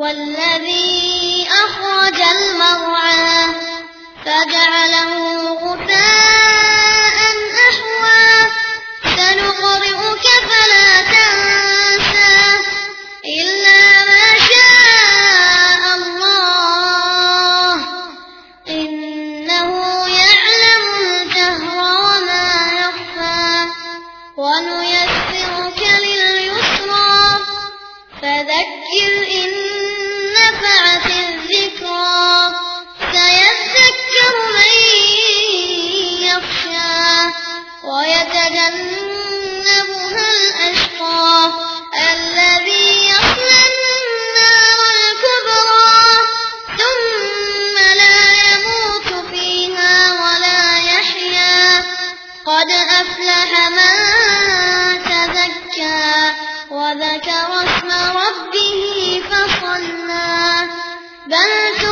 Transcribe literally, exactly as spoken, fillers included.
والذي أخرج المرعى فجعله غثاء أحوى سنقرئك فلا تنسى إلا ما شاء الله إنه يعلم الجهر وما يخفى ونيسرك لليسرى فذكر إن نفعت الذكرى سيذكر من يخشى ويتجنبها الأشقى الذي يصلى النار الكبرى ثم لا يموت فيها ولا يحيا قد أفلح من تزكى وذكر اسم ربه فصلى بل